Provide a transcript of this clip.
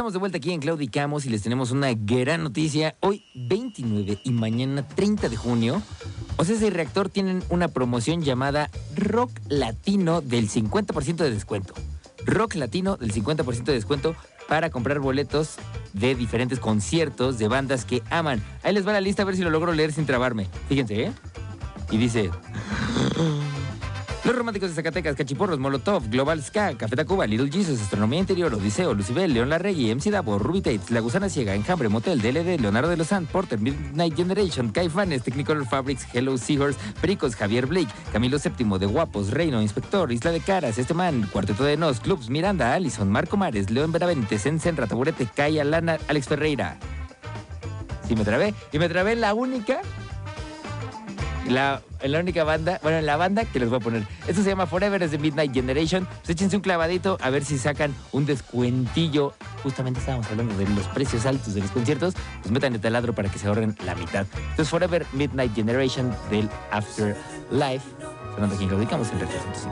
Estamos de vuelta aquí en Claudicamos y les tenemos una gran noticia. Hoy 29 y mañana 30 de junio, Ocesa y Reactor tienen una promoción llamada Rock Latino del 50% de descuento. Rock Latino del 50% de descuento para comprar boletos de diferentes conciertos de bandas que aman. Ahí les va la lista a ver si lo logro leer sin trabarme. Fíjense, ¿eh? Y dice... Los Románticos de Zacatecas, Cachiporros, Molotov, Global Ska, Café Tacuba, Little Jesus, Astronomía Interior, Odiseo, Lucibel, León Larregui, MC Dabo, Ruby Tates, La Gusana Ciega, Enjambre, Motel, DLD, Leonardo de los Santos, Porter, Midnight Generation, Caifanes, Technicolor Fabrics, Hello Seahorse, Pericos, Javier Blake, Camilo VII, De Guapos, Reino, Inspector, Isla de Caras, Este Man, Cuarteto de Nos, Clubs, Miranda, Allison, Marco Mares, León Benavente, Senra, Taburete, Kaya, Lana, Alex Ferreira. Sí, me trabé. Y me trabé en la única... La única banda, bueno, en la banda que les voy a poner. Esto se llama Forever, es de Midnight Generation. Pues échense un clavadito a ver si sacan un descuentillo. Justamente estábamos hablando de los precios altos de los conciertos. Pues metan el taladro para que se ahorren la mitad. Entonces, Forever, Midnight Generation del Afterlife. Sonando aquí en Claudicamos en Retro 105.